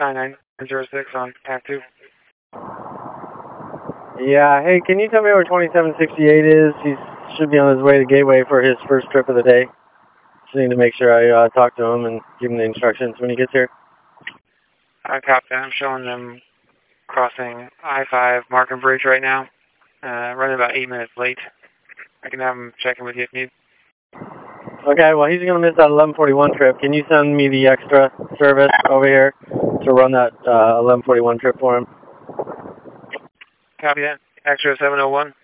9906 on Act 2. Yeah, hey, can you tell me where 2768 is? He should be on his way to Gateway for his first trip of the day. Just need to make sure I talk to him and give him the instructions when he gets here. I copy that. I'm showing them crossing I-5 Markham Bridge right now. Running about 8 minutes late. I can have him check in with you if need. Okay, well, he's going to miss that 1141 trip. Can you send me the extra service over here to run that 1141 trip for him? Copy that. Extra 701.